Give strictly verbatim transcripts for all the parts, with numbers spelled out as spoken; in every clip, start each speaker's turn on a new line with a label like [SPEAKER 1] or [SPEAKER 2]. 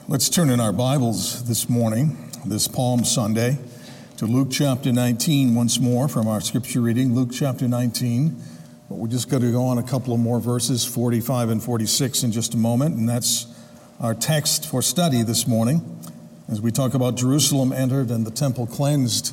[SPEAKER 1] Let's turn in our Bibles this morning, this Palm Sunday, to Luke chapter nineteen once more from our scripture reading, Luke chapter nineteen. But we're just going to go on a couple of more verses, forty-five and forty-six in just a moment, and that's our text for study this morning as we talk about Jerusalem entered and the temple cleansed.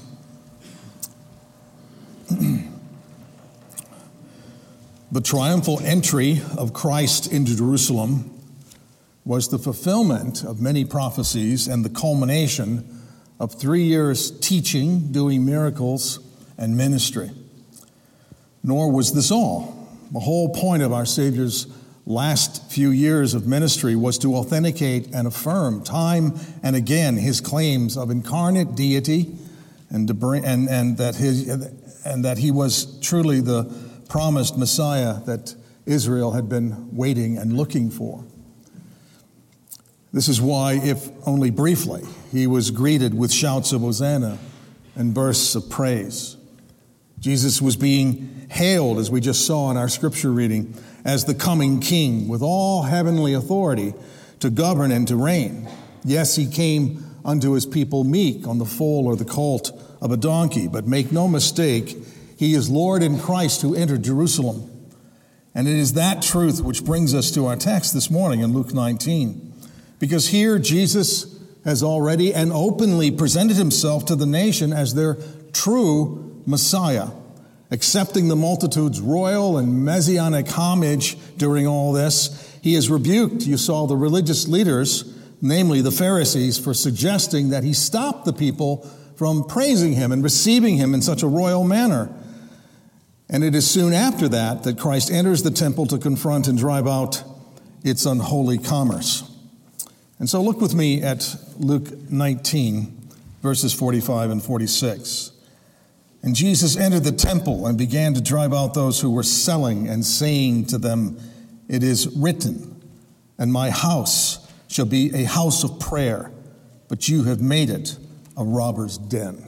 [SPEAKER 1] The triumphal entry of Christ into Jerusalem was the fulfillment of many prophecies and the culmination of three years teaching, doing miracles, and ministry. Nor was this all. The whole point of our Savior's last few years of ministry was to authenticate and affirm time and again his claims of incarnate deity and, to bring, and, and, that, his, and that he was truly the promised Messiah that Israel had been waiting and looking for. This is why, if only briefly, he was greeted with shouts of Hosanna and bursts of praise. Jesus was being hailed, as we just saw in our scripture reading, as the coming king with all heavenly authority to govern and to reign. Yes, he came unto his people meek on the foal or the colt of a donkey, but make no mistake, he is Lord in Christ who entered Jerusalem. And it is that truth which brings us to our text this morning in Luke nineteen. Because here Jesus has already and openly presented himself to the nation as their true Messiah, accepting the multitude's royal and messianic homage during all this. He has rebuked, you saw, the religious leaders, namely the Pharisees, for suggesting that he stopped the people from praising him and receiving him in such a royal manner. And it is soon after that that Christ enters the temple to confront and drive out its unholy commerce. And so look with me at Luke nineteen, verses forty-five and forty-six. And Jesus entered the temple and began to drive out those who were selling and saying to them, "It is written, and my house shall be a house of prayer, but you have made it a robber's den."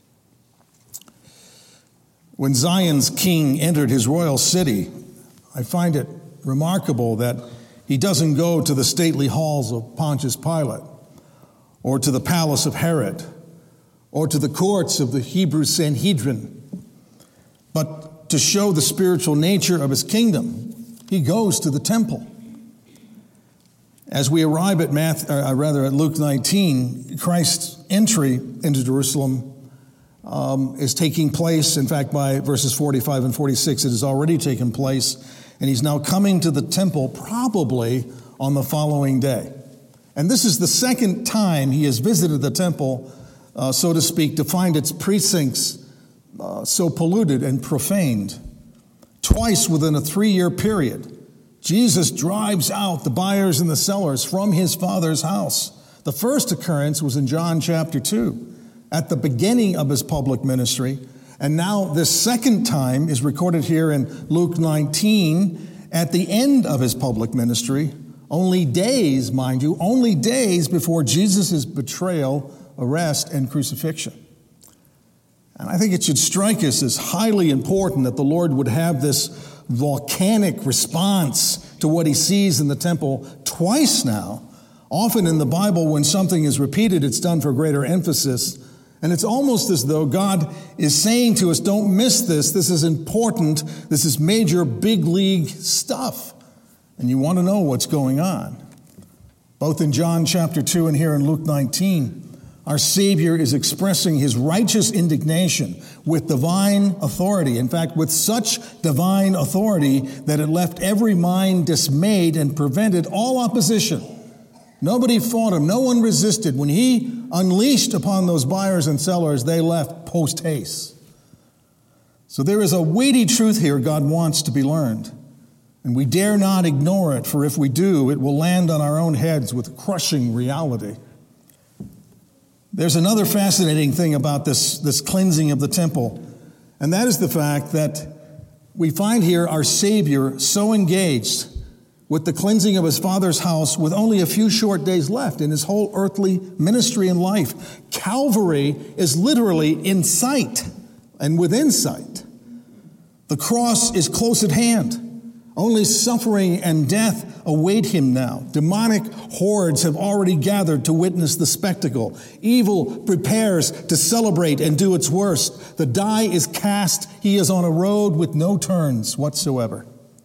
[SPEAKER 1] When Zion's king entered his royal city, I find it remarkable that he doesn't go to the stately halls of Pontius Pilate, or to the palace of Herod, or to the courts of the Hebrew Sanhedrin. But to show the spiritual nature of his kingdom, he goes to the temple. As we arrive at Matthew, or rather at Luke nineteen, Christ's entry into Jerusalem um, is taking place. In fact, by verses forty-five and forty-six, it has already taken place. And he's now coming to the temple probably on the following day. And this is the second time he has visited the temple, uh, so to speak, to find its precincts uh, so polluted and profaned. Twice within a three-year period, Jesus drives out the buyers and the sellers from his Father's house. The first occurrence was in John chapter two, at the beginning of his public ministry. And now this second time is recorded here in Luke nineteen at the end of his public ministry, only days, mind you, only days before Jesus' betrayal, arrest, and crucifixion. And I think it should strike us as highly important that the Lord would have this volcanic response to what he sees in the temple twice now. Often in the Bible, when something is repeated, it's done for greater emphasis. And it's almost as though God is saying to us, don't miss this. This is important. This is major big league stuff. And you want to know what's going on. Both in John chapter two and here in Luke nineteen, our Savior is expressing his righteous indignation with divine authority. In fact, with such divine authority that it left every mind dismayed and prevented all opposition. Nobody fought him. No one resisted. When he unleashed upon those buyers and sellers, they left post haste. So there is a weighty truth here God wants to be learned. And we dare not ignore it, for if we do, it will land on our own heads with crushing reality. There's another fascinating thing about this, this cleansing of the temple, and that is the fact that we find here our Savior so engaged with the cleansing of his Father's house with only a few short days left in his whole earthly ministry and life. Calvary is literally in sight and within sight. The cross is close at hand. Only suffering and death await him now. Demonic hordes have already gathered to witness the spectacle. Evil prepares to celebrate and do its worst. The die is cast. He is on a road with no turns whatsoever.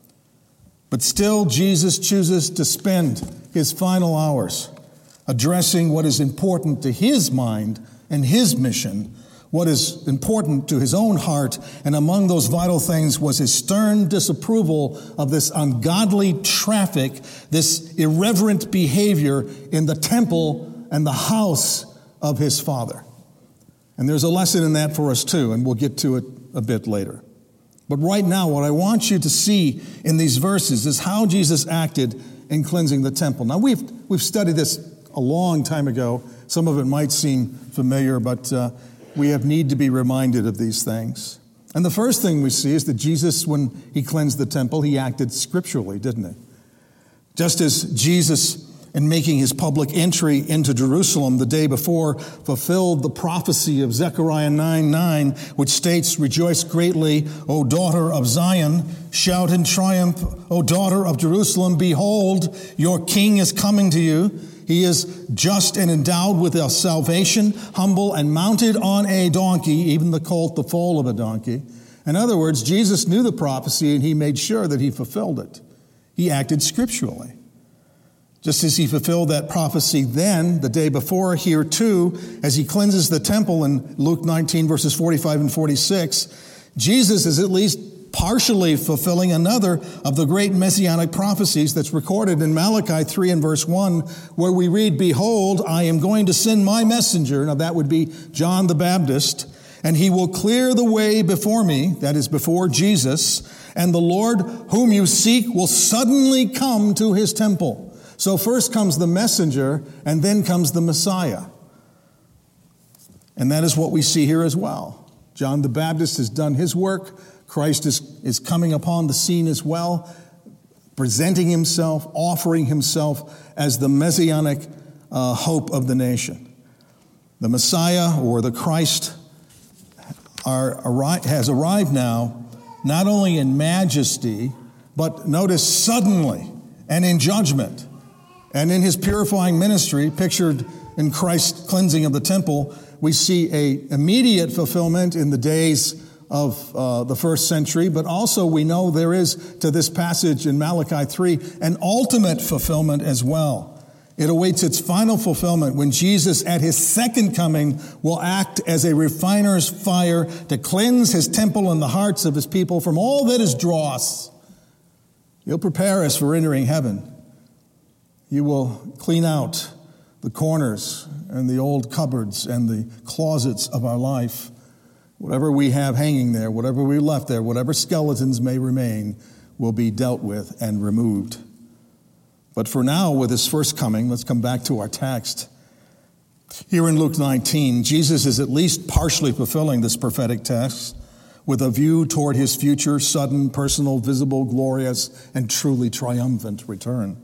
[SPEAKER 1] But still, Jesus chooses to spend his final hours addressing what is important to his mind and his mission, what is important to his own heart, and among those vital things was his stern disapproval of this ungodly traffic, this irreverent behavior in the temple and the house of his Father. And there's a lesson in that for us too, and we'll get to it a bit later. But right now, what I want you to see in these verses is how Jesus acted in cleansing the temple. Now, we've we've studied this a long time ago. Some of it might seem familiar, but uh, we have need to be reminded of these things. And the first thing we see is that Jesus, when he cleansed the temple, he acted scripturally, didn't he? Just as Jesus, in making his public entry into Jerusalem the day before, fulfilled the prophecy of Zechariah nine nine, which states, "Rejoice greatly, O daughter of Zion. Shout in triumph, O daughter of Jerusalem. Behold, your king is coming to you. He is just and endowed with a salvation, humble and mounted on a donkey," even the colt, the foal of a donkey. In other words, Jesus knew the prophecy and he made sure that he fulfilled it. He acted scripturally. Just as he fulfilled that prophecy then, the day before, here too, as he cleanses the temple in Luke nineteen, verses forty-five and forty-six, Jesus is at least partially fulfilling another of the great messianic prophecies that's recorded in Malachi three and verse one, where we read, "Behold, I am going to send my messenger," now that would be John the Baptist, "and he will clear the way before me," that is before Jesus, "and the Lord whom you seek will suddenly come to his temple." So first comes the messenger, and then comes the Messiah. And that is what we see here as well. John the Baptist has done his work. Christ is, is coming upon the scene as well, presenting himself, offering himself as the messianic uh, hope of the nation. The Messiah, or the Christ, are, arri- has arrived now, not only in majesty, but notice suddenly, and in judgment. And in his purifying ministry, pictured in Christ's cleansing of the temple, we see an immediate fulfillment in the days of uh, the first century, but also we know there is, to this passage in Malachi three, an ultimate fulfillment as well. It awaits its final fulfillment when Jesus at his second coming will act as a refiner's fire to cleanse his temple and the hearts of his people from all that is dross. He'll prepare us for entering heaven. He will clean out the corners and the old cupboards and the closets of our life. Whatever we have hanging there, whatever we left there, whatever skeletons may remain, will be dealt with and removed. But for now, with his first coming, let's come back to our text. Here in Luke nineteen, Jesus is at least partially fulfilling this prophetic text with a view toward his future, sudden, personal, visible, glorious, and truly triumphant return.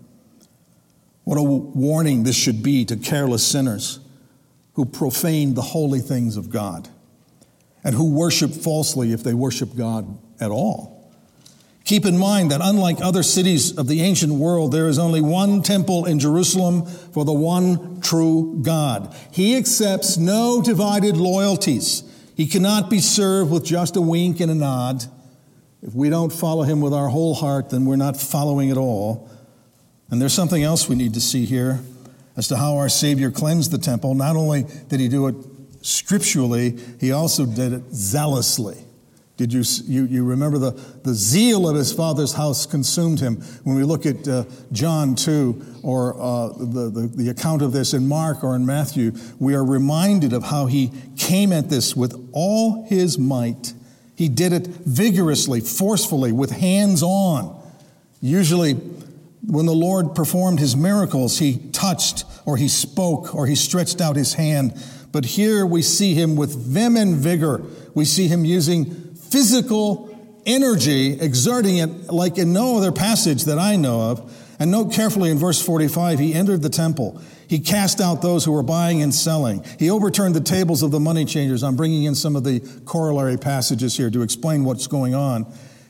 [SPEAKER 1] What a warning this should be to careless sinners who profane the holy things of God, and who worship falsely if they worship God at all. Keep in mind that unlike other cities of the ancient world, there is only one temple in Jerusalem for the one true God. He accepts no divided loyalties. He cannot be served with just a wink and a nod. If we don't follow him with our whole heart, then we're not following at all. And there's something else we need to see here as to how our Savior cleansed the temple. Not only did he do it scripturally, he also did it zealously. Did you you, you remember the, the zeal of his Father's house consumed him? When we look at uh, John two, or uh, the, the, the account of this in Mark or in Matthew, we are reminded of how he came at this with all his might. He did it vigorously, forcefully, with hands on. Usually, when the Lord performed his miracles, he touched or he spoke or he stretched out his hand. But here we see him with vim and vigor. We see him using physical energy, exerting it like in no other passage that I know of. And note carefully in verse forty-five, he entered the temple. He cast out those who were buying and selling. He overturned the tables of the money changers. I'm bringing in some of the corollary passages here to explain what's going on.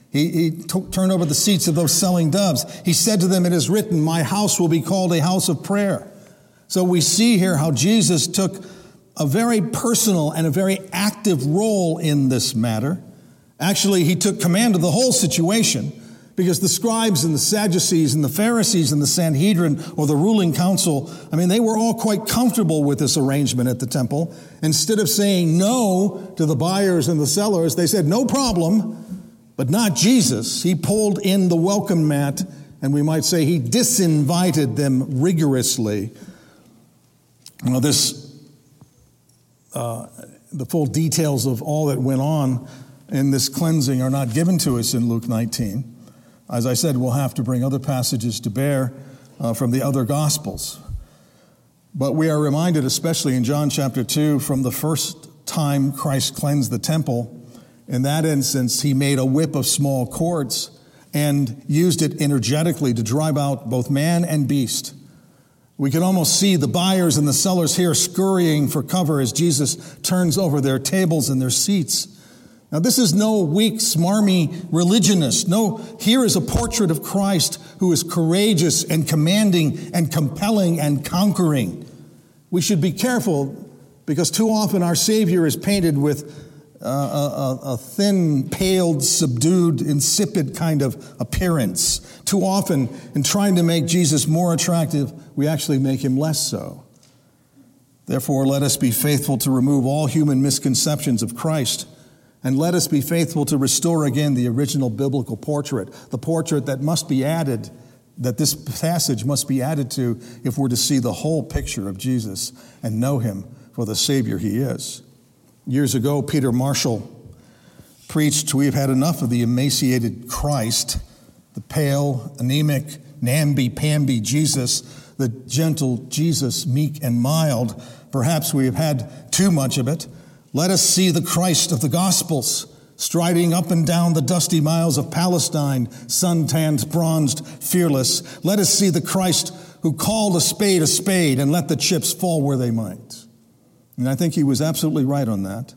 [SPEAKER 1] He, he t- turned over the seats of those selling doves. He said to them, it is written, my house will be called a house of prayer. So we see here how Jesus took a very personal and a very active role in this matter. Actually, he took command of the whole situation, because the scribes and the Sadducees and the Pharisees and the Sanhedrin, or the ruling council, I mean, they were all quite comfortable with this arrangement at the temple. Instead of saying no to the buyers and the sellers, they said, no problem. But not Jesus. He pulled in the welcome mat, and we might say he disinvited them rigorously. Now, this, uh, the full details of all that went on in this cleansing are not given to us in Luke nineteen. As I said, we'll have to bring other passages to bear uh, from the other Gospels. But we are reminded, especially in John chapter two, from the first time Christ cleansed the temple. In that instance, he made a whip of small cords and used it energetically to drive out both man and beast. We can almost see the buyers and the sellers here scurrying for cover as Jesus turns over their tables and their seats. Now, this is no weak, smarmy religionist. No, here is a portrait of Christ who is courageous and commanding and compelling and conquering. We should be careful, because too often our Savior is painted with Uh, a, a thin, paled, subdued, insipid kind of appearance. Too often, in trying to make Jesus more attractive, we actually make him less so. Therefore, let us be faithful to remove all human misconceptions of Christ, and let us be faithful to restore again the original biblical portrait, the portrait that must be added, that this passage must be added to if we're to see the whole picture of Jesus and know him for the Savior he is. Years ago, Peter Marshall preached, we've had enough of the emaciated Christ, the pale, anemic, namby-pamby Jesus, the gentle Jesus, meek and mild. Perhaps we have had too much of it. Let us see the Christ of the Gospels, striding up and down the dusty miles of Palestine, sun-tanned, bronzed, fearless. Let us see the Christ who called a spade a spade and let the chips fall where they might. And I think he was absolutely right on that.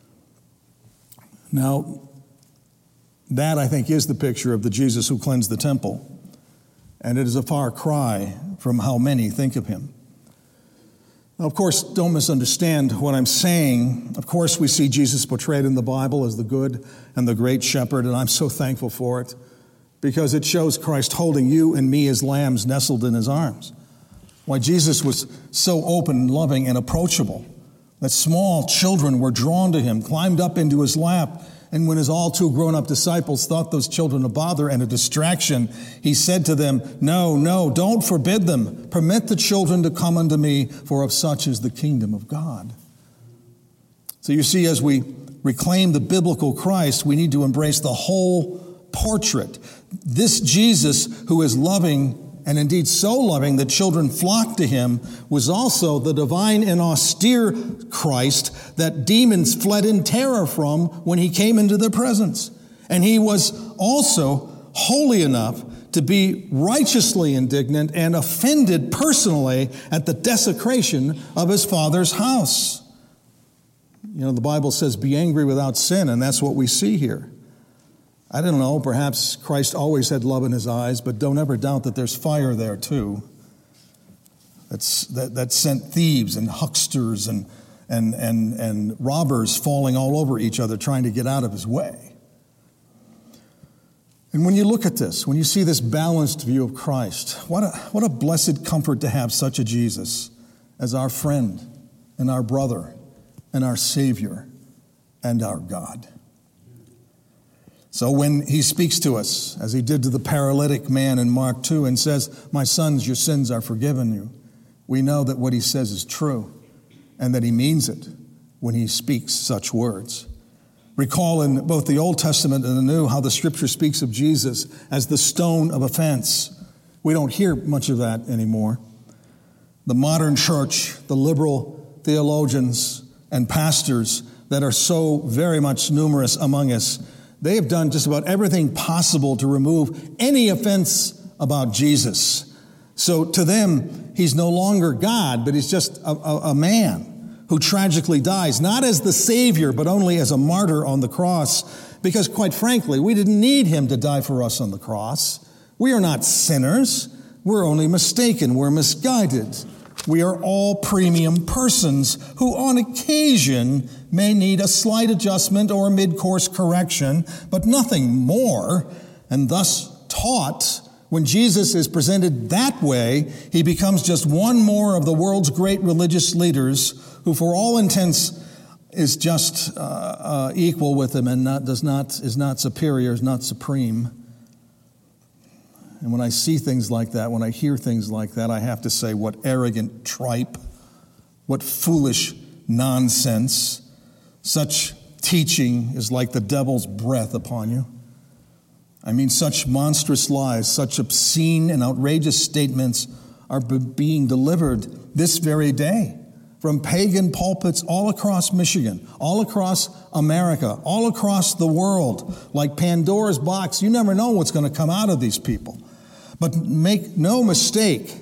[SPEAKER 1] Now, that, I think, is the picture of the Jesus who cleansed the temple. And it is a far cry from how many think of him. Now, of course, don't misunderstand what I'm saying. Of course, we see Jesus portrayed in the Bible as the good and the great shepherd, and I'm so thankful for it, because it shows Christ holding you and me as lambs nestled in his arms. Why, Jesus was so open, loving, and approachable that small children were drawn to him, climbed up into his lap, and when his all too grown-up disciples thought those children a bother and a distraction, he said to them, no, no, don't forbid them. Permit the children to come unto me, for of such is the kingdom of God. So you see, as we reclaim the biblical Christ, we need to embrace the whole portrait. This Jesus, who is loving, and indeed so loving that children flocked to him, was also the divine and austere Christ that demons fled in terror from when he came into their presence. And he was also holy enough to be righteously indignant and offended personally at the desecration of his Father's house. You know, the Bible says, be angry without sin, and that's what we see here. I don't know, perhaps Christ always had love in his eyes, but don't ever doubt that there's fire there too. That's, that, that sent thieves and hucksters and, and, and, and robbers falling all over each other trying to get out of his way. And when you look at this, when you see this balanced view of Christ, what a, what a blessed comfort to have such a Jesus as our friend and our brother and our Savior and our God. So when he speaks to us, as he did to the paralytic man in Mark two, and says, my sons, your sins are forgiven you, we know that what he says is true and that he means it when he speaks such words. Recall in both the Old Testament and the New how the Scripture speaks of Jesus as the stone of offense. We don't hear much of that anymore. The modern church, the liberal theologians and pastors that are so very much numerous among us, they have done just about everything possible to remove any offense about Jesus. So to them, he's no longer God, but he's just a, a, a man who tragically dies, not as the Savior, but only as a martyr on the cross, Because quite frankly, we didn't need him to die for us on the cross. We are not sinners. We're only mistaken. We're misguided. We are all premium persons who on occasion may need a slight adjustment or a mid-course correction, but nothing more. And thus taught, when Jesus is presented that way, he becomes just one more of the world's great religious leaders who for all intents is just uh, uh, equal with him and not, does not, is not superior, is not supreme. And when I see things like that, when I hear things like that, I have to say, what arrogant tripe, what foolish nonsense. Such teaching is like the devil's breath upon you. I mean, such monstrous lies, such obscene and outrageous statements are be- being delivered this very day from pagan pulpits all across Michigan, all across America, all across the world, like Pandora's box. You never know what's going to come out of these people. But make no mistake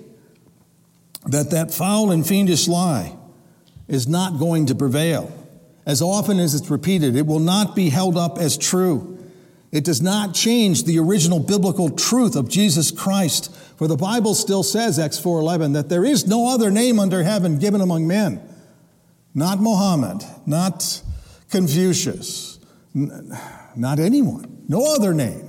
[SPEAKER 1] that that foul and fiendish lie is not going to prevail. As often as it's repeated, it will not be held up as true. It does not change the original biblical truth of Jesus Christ. For the Bible still says, Acts four eleven, that there is no other name under heaven given among men. Not Muhammad, not Confucius, not anyone. No other name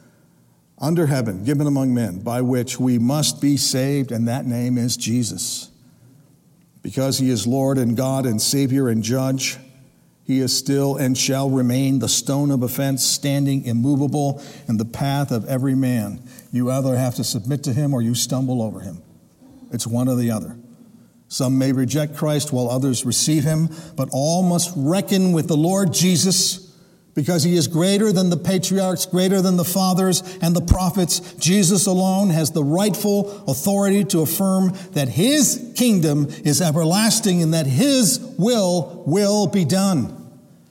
[SPEAKER 1] under heaven, given among men, by which we must be saved, and that name is Jesus. Because he is Lord and God and Savior and Judge, he is still and shall remain the stone of offense, standing immovable in the path of every man. You either have to submit to him or you stumble over him. It's one or the other. Some may reject Christ while others receive him, but all must reckon with the Lord Jesus, because he is greater than the patriarchs, greater than the fathers and the prophets. Jesus alone has the rightful authority to affirm that his kingdom is everlasting and that his will will be done.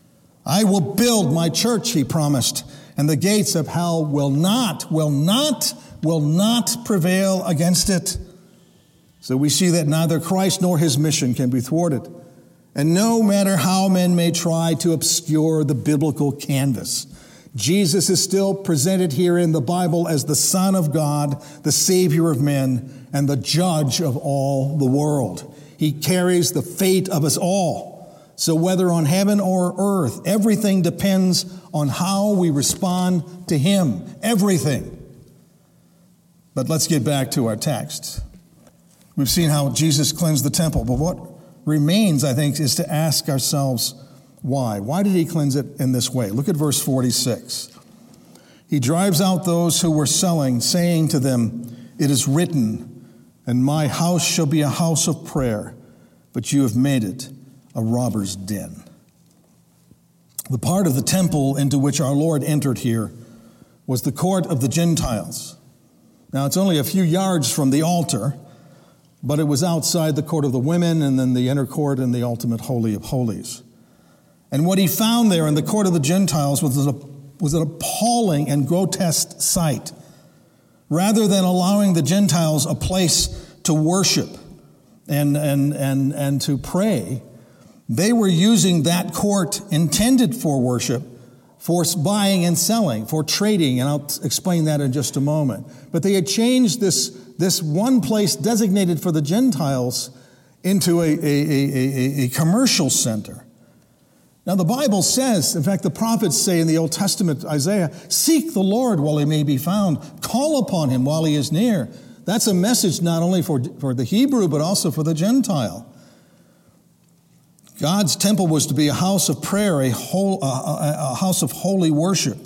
[SPEAKER 1] I will build my church, he promised, and the gates of hell will not, will not, will not prevail against it. So we see that neither Christ nor his mission can be thwarted. And no matter how men may try to obscure the biblical canvas, Jesus is still presented here in the Bible as the Son of God, the Savior of men, and the Judge of all the world. He carries the fate of us all. So whether on heaven or earth, everything depends on how we respond to him. Everything. But let's get back to our text. We've seen how Jesus cleansed the temple, but what remains, I think, is to ask ourselves why. Why did he cleanse it in this way? Look at verse forty-six. He drives out those who were selling, saying to them, "It is written, and my house shall be a house of prayer, but you have made it a robber's den." The part of the temple into which our Lord entered here was the court of the Gentiles. Now, it's only a few yards from the altar, but it was outside the court of the women and then the inner court and the ultimate holy of holies. And what he found there in the court of the Gentiles was, a, was an appalling and grotesque sight. Rather than allowing the Gentiles a place to worship and, and, and, and to pray, they were using that court intended for worship, for buying and selling, for trading, and I'll explain that in just a moment. But they had changed this, this one place designated for the Gentiles into a, a, a, a, a commercial center. Now the Bible says, in fact the prophets say in the Old Testament, Isaiah, "Seek the Lord while he may be found, call upon him while he is near." That's a message not only for, for the Hebrew, but also for the Gentile. God's temple was to be a house of prayer, a, whole, a, a house of holy worship.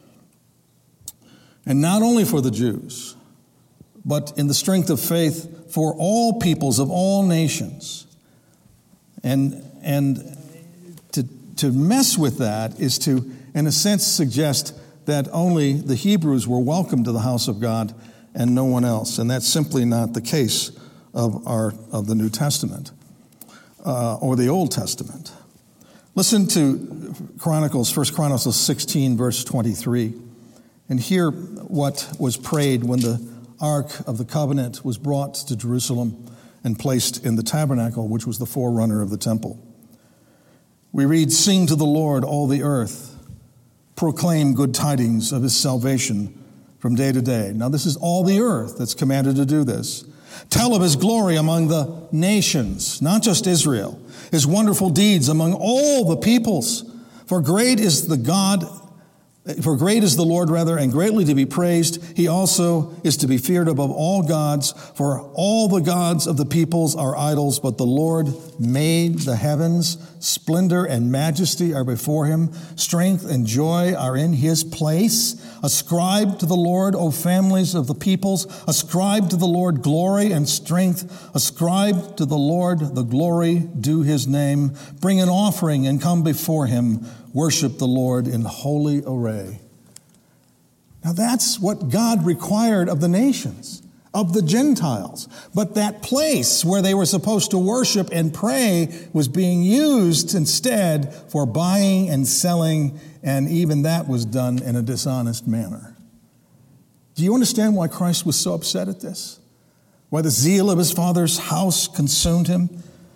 [SPEAKER 1] And not only for the Jews, but in the strength of faith for all peoples of all nations. And, and to, to mess with that is to, in a sense, suggest that only the Hebrews were welcome to the house of God and no one else. And that's simply not the case of, our, of the New Testament. Uh, or the Old Testament. Listen to Chronicles, First Chronicles sixteen, verse twenty-three, and hear what was prayed when the Ark of the Covenant was brought to Jerusalem and placed in the tabernacle, which was the forerunner of the temple. We read, "Sing to the Lord, all the earth. proclaim good tidings of his salvation from day to day. Now, this is all the earth that's commanded to do this. Tell of his glory among the nations, not just Israel, his wonderful deeds among all the peoples. For great is the God, for great is the Lord, rather, and greatly to be praised. He also is to be feared above all gods, for all the gods of the peoples are idols, but the Lord made the heavens. Splendor and majesty are before him. Strength and joy are in his place. Ascribe to the Lord, O families of the peoples. Ascribe to the Lord glory and strength. Ascribe to the Lord the glory due his name. Bring an offering and come before him. Worship the Lord in holy array. Now that's what God required of the nations, of the Gentiles. But that place where they were supposed to worship and pray was being used instead for buying and selling, and even that was done in a dishonest manner. Do you understand why Christ was so upset at this? Why the zeal of his Father's house consumed him?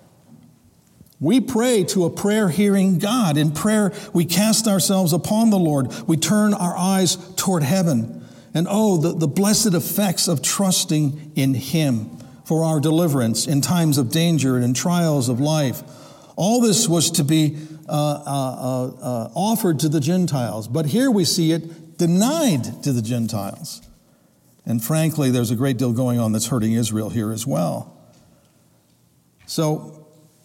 [SPEAKER 1] We pray to a prayer-hearing God. In prayer, we cast ourselves upon the Lord. We turn our eyes toward heaven. And oh, the, the blessed effects of trusting in him for our deliverance in times of danger and in trials of life. All this was to be uh, uh, uh, uh, offered to the Gentiles. But here we see it denied to the Gentiles. And frankly, there's a great deal going on that's hurting Israel here as well. So,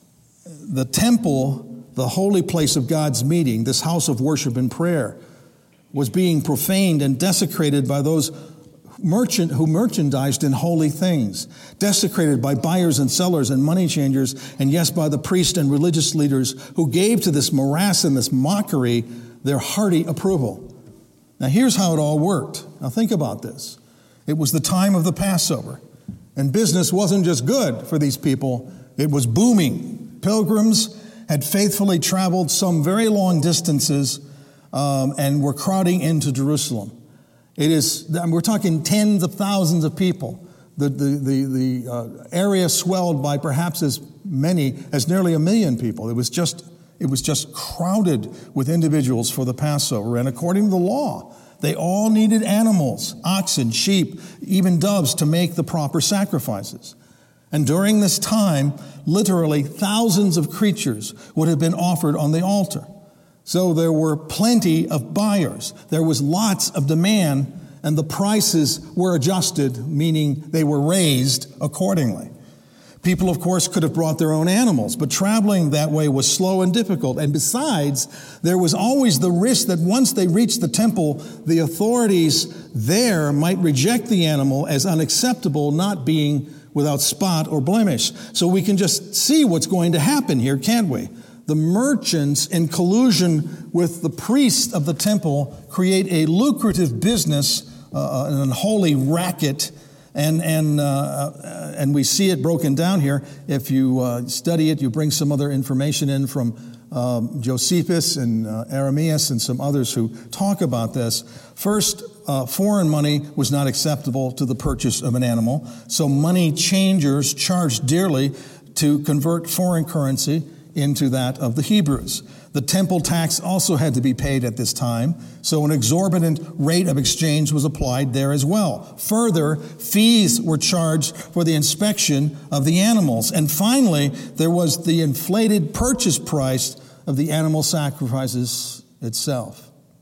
[SPEAKER 1] the temple, the holy place of God's meeting, this house of worship and prayer, was being profaned and desecrated by those merchant who merchandised in holy things, desecrated by buyers and sellers and money changers, and yes, by the priests and religious leaders who gave to this morass and this mockery their hearty approval. Now, here's how it all worked. Now, think about this. It was the time of the Passover, and business wasn't just good for these people, it was booming. Pilgrims had faithfully traveled some very long distances um, and were crowding into Jerusalem. It is, we're talking tens of thousands of people. The, the, the, the uh, area swelled by perhaps as many as nearly a million people. It was just, it was just crowded with individuals for the Passover. And according to the law, they all needed animals, oxen, sheep, even doves to make the proper sacrifices. And during this time, literally thousands of creatures would have been offered on the altar. So there were plenty of buyers. There was lots of demand, and the prices were adjusted, meaning they were raised accordingly. People, of course, could have brought their own animals, but traveling that way was slow and difficult. And besides, there was always the risk that once they reached the temple, the authorities there might reject the animal as unacceptable, not being without spot or blemish. So we can just see what's going to happen here, can't we? The merchants, in collusion with the priests of the temple, create a lucrative business, uh, an unholy racket, and and uh, and we see it broken down here. If you uh, study it, you bring some other information in from um, Josephus and uh, Arameus and some others who talk about this. First, Uh, foreign money was not acceptable to the purchase of an animal, so money changers charged dearly to convert foreign currency into that of the Hebrews. The temple tax also had to be paid at this time, so an exorbitant rate of exchange was applied there as well. Further, fees were charged for the inspection of the animals. And finally, there was the inflated purchase price of the animal sacrifices itself.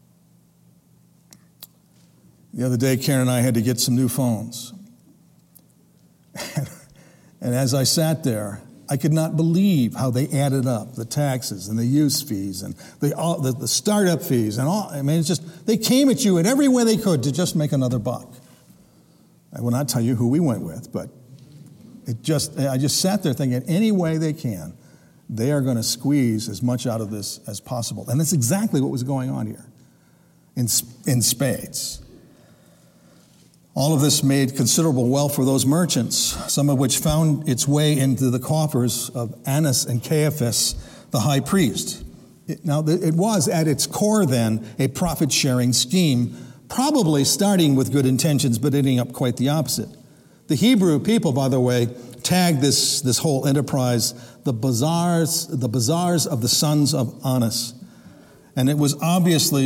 [SPEAKER 1] The other day, Karen and I had to get some new phones. And as I sat there, I could not believe how they added up, the taxes and the use fees and the, all, the, the startup fees and all. I mean, it's just, they came at you in every way they could to just make another buck. I will not tell you who we went with, but it just, I just sat there thinking, any way they can, they are going to squeeze as much out of this as possible. And that's exactly what was going on here in, in spades. All of this made considerable wealth for those merchants, some of which found its way into the coffers of Annas and Caiaphas, the high priest. It, now, it was at its core then a profit-sharing scheme, probably starting with good intentions, but ending up quite the opposite. The Hebrew people, by the way, tagged this, this whole enterprise the bazaars, the bazaars of the sons of Annas. And it was obviously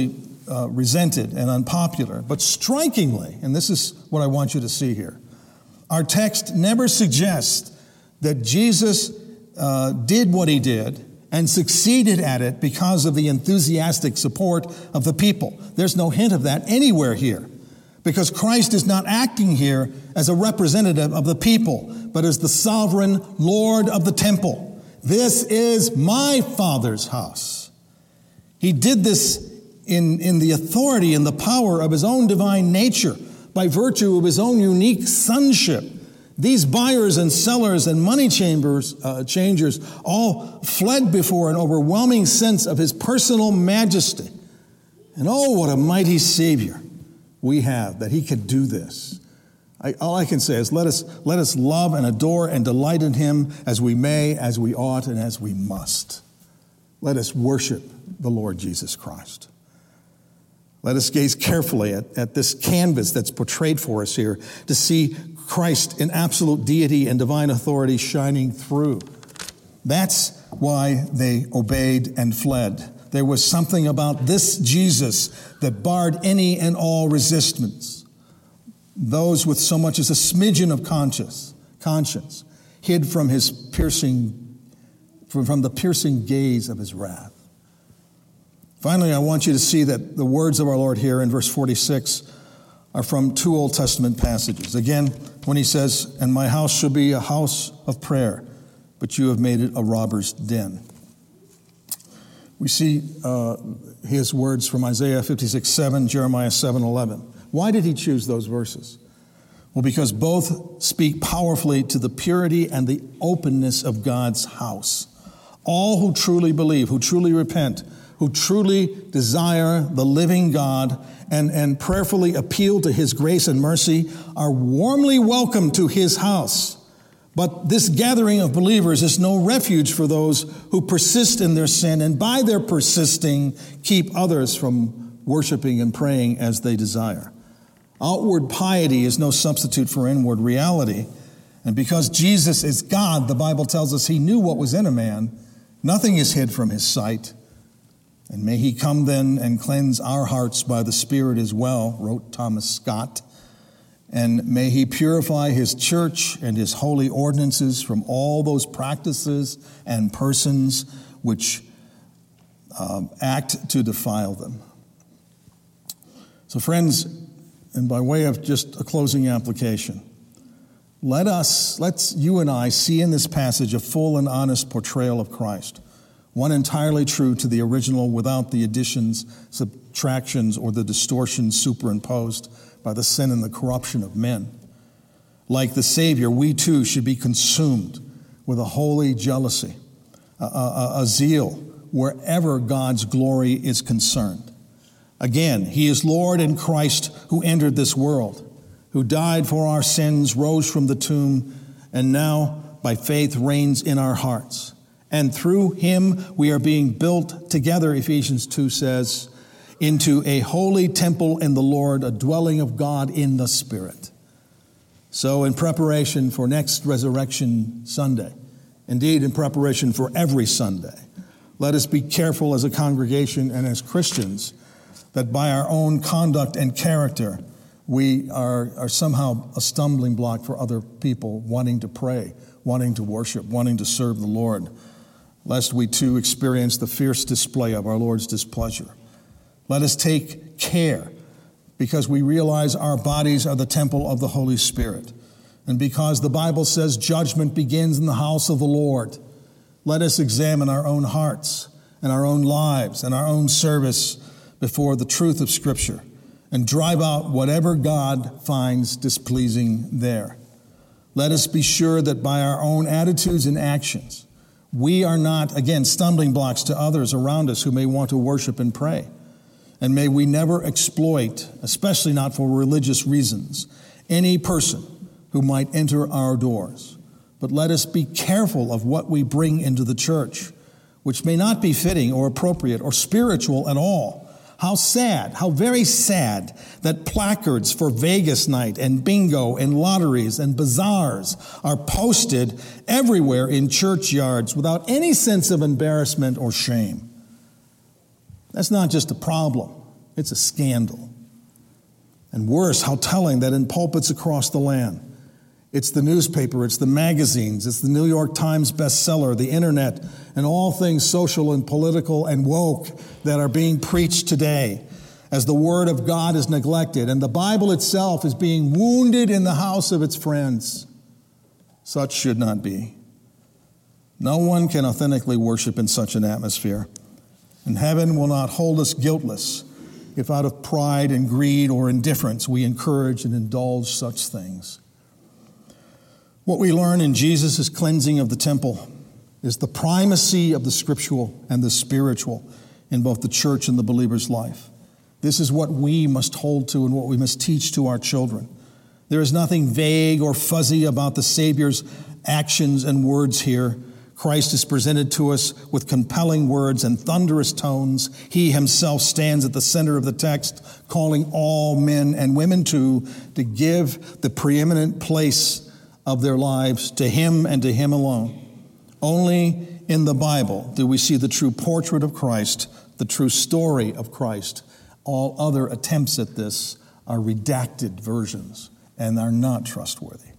[SPEAKER 1] uh, resented and unpopular. But strikingly, and this is what I want you to see here, our text never suggests that Jesus uh, did what he did and succeeded at it because of the enthusiastic support of the people. There's no hint of that anywhere here, because Christ is not acting here as a representative of the people, but as the sovereign Lord of the temple. This is my Father's house. He did this in, in the authority and the power of his own divine nature, by virtue of his own unique sonship. These buyers and sellers and money chambers, uh, changers all fled before an overwhelming sense of his personal majesty. And oh, what a mighty Savior we have, that he could do this. I, all I can say is let us, let us love and adore and delight in him as we may, as we ought, and as we must. Let us worship the Lord Jesus Christ. Let us gaze carefully at, at this canvas that's portrayed for us here to see Christ in absolute deity and divine authority shining through. That's why they obeyed and fled. There was something about this Jesus that barred any and all resistance. Those with so much as a smidgen of conscience, conscience hid from his piercing, from, from the piercing gaze of his wrath. Finally, I want you to see that the words of our Lord here in verse forty-six are from two Old Testament passages. Again, when he says, "And my house shall be a house of prayer, but you have made it a robber's den." We see uh, his words from Isaiah fifty-six seven, Jeremiah seven eleven. Why did he choose those verses? Well, because both speak powerfully to the purity and the openness of God's house. All who truly believe, who truly repent, who truly desire the living God and, and prayerfully appeal to his grace and mercy are warmly welcome to his house. But this gathering of believers is no refuge for those who persist in their sin and by their persisting keep others from worshiping and praying as they desire. Outward piety is no substitute for inward reality. And because Jesus is God, the Bible tells us he knew what was in a man. Nothing is hid from his sight. And may he come then and cleanse our hearts by the Spirit as well, wrote Thomas Scott. And may he purify his church and his holy ordinances from all those practices and persons which um, act to defile them. So friends, and by way of just a closing application, let us, let's you and I see in this passage a full and honest portrayal of Christ. One entirely true to the original without the additions, subtractions, or the distortions superimposed by the sin and the corruption of men. Like the Savior, we too should be consumed with a holy jealousy, a, a, a zeal wherever God's glory is concerned. Again, he is Lord and Christ who entered this world, who died for our sins, rose from the tomb, and now by faith reigns in our hearts. And through him we are being built together, Ephesians two says, into a holy temple in the Lord, a dwelling of God in the Spirit. So in preparation for next Resurrection Sunday, indeed in preparation for every Sunday, let us be careful as a congregation and as Christians that by our own conduct and character, we are, are somehow a stumbling block for other people wanting to pray, wanting to worship, wanting to serve the Lord, lest we too experience the fierce display of our Lord's displeasure. Let us take care, because we realize our bodies are the temple of the Holy Spirit, and because the Bible says judgment begins in the house of the Lord. Let us examine our own hearts and our own lives and our own service before the truth of Scripture and drive out whatever God finds displeasing there. Let us be sure that by our own attitudes and actions, we are not, again, stumbling blocks to others around us who may want to worship and pray. And may we never exploit, especially not for religious reasons, any person who might enter our doors. But let us be careful of what we bring into the church, which may not be fitting or appropriate or spiritual at all. How sad, how very sad that placards for Vegas night and bingo and lotteries and bazaars are posted everywhere in churchyards without any sense of embarrassment or shame. That's not just a problem. It's a scandal. And worse, how telling that in pulpits across the land, it's the newspaper, it's the magazines, it's the New York Times bestseller, the internet, and all things social and political and woke that are being preached today as the Word of God is neglected and the Bible itself is being wounded in the house of its friends. Such should not be. No one can authentically worship in such an atmosphere, and heaven will not hold us guiltless if out of pride and greed or indifference we encourage and indulge such things. What we learn in Jesus' cleansing of the temple is the primacy of the scriptural and the spiritual in both the church and the believer's life. This is what we must hold to and what we must teach to our children. There is nothing vague or fuzzy about the Savior's actions and words here. Christ is presented to us with compelling words and thunderous tones. He himself stands at the center of the text, calling all men and women to, to give the preeminent place of their lives to him and to him alone. Only in the Bible do we see the true portrait of Christ, the true story of Christ. All other attempts at this are redacted versions and are not trustworthy.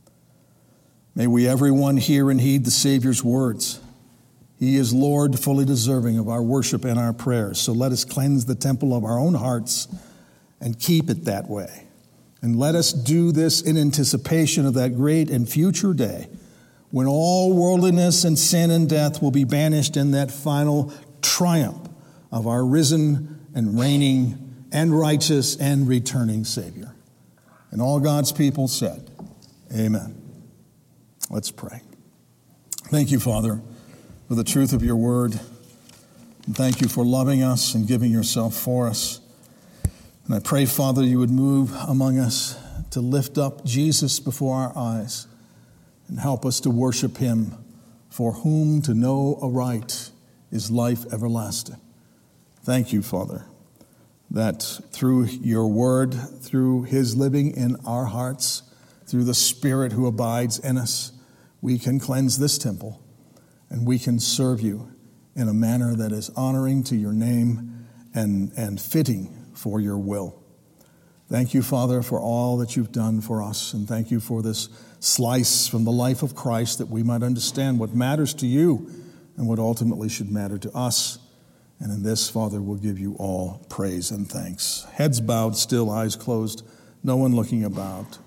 [SPEAKER 1] May we everyone hear and heed the Savior's words. He is Lord, fully deserving of our worship and our prayers. So let us cleanse the temple of our own hearts and keep it that way. And let us do this in anticipation of that great and future day when all worldliness and sin and death will be banished in that final triumph of our risen and reigning and righteous and returning Savior. And all God's people said, amen. Let's pray. Thank you, Father, for the truth of your word. And thank you for loving us and giving yourself for us. And I pray, Father, you would move among us to lift up Jesus before our eyes and help us to worship him, for whom to know aright is life everlasting. Thank you, Father, that through your word, through his living in our hearts, through the Spirit who abides in us, we can cleanse this temple and we can serve you in a manner that is honoring to your name and, and fitting for your will. Thank you, Father, for all that you've done for us, and thank you for this slice from the life of Christ that we might understand what matters to you and what ultimately should matter to us. And in this, Father, we'll give you all praise and thanks. Heads bowed, still, eyes closed, no one looking about.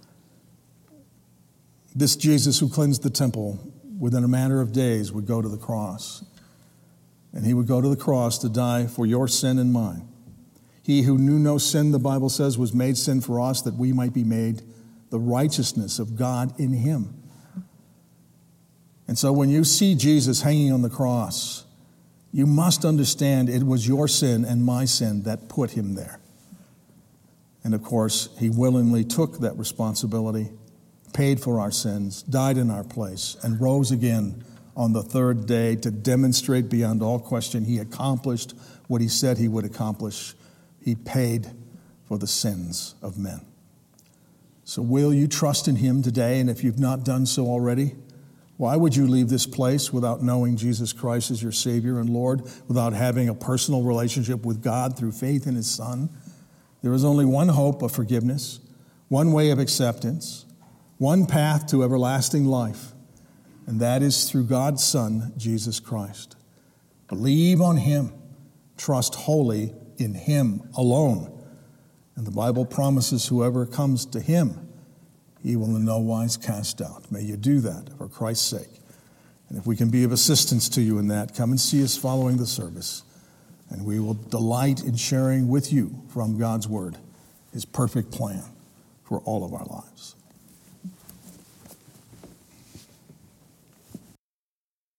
[SPEAKER 1] This Jesus who cleansed the temple within a matter of days would go to the cross. And he would go to the cross to die for your sin and mine. He who knew no sin, the Bible says, was made sin for us that we might be made the righteousness of God in him. And so when you see Jesus hanging on the cross, you must understand it was your sin and my sin that put him there. And of course, he willingly took that responsibility, paid for our sins, died in our place, and rose again on the third day to demonstrate beyond all question he accomplished what he said he would accomplish. He paid for the sins of men. So will you trust in him today? And if you've not done so already, why would you leave this place without knowing Jesus Christ as your Savior and Lord, without having a personal relationship with God through faith in his Son? There is only one hope of forgiveness, one way of acceptance, one path to everlasting life, and that is through God's Son, Jesus Christ. Believe on him. Trust wholly in him alone. And the Bible promises whoever comes to him, he will in no wise cast out. May you do that for Christ's sake. And if we can be of assistance to you in that, come and see us following the service. And we will delight in sharing with you from God's word his perfect plan for all of our lives.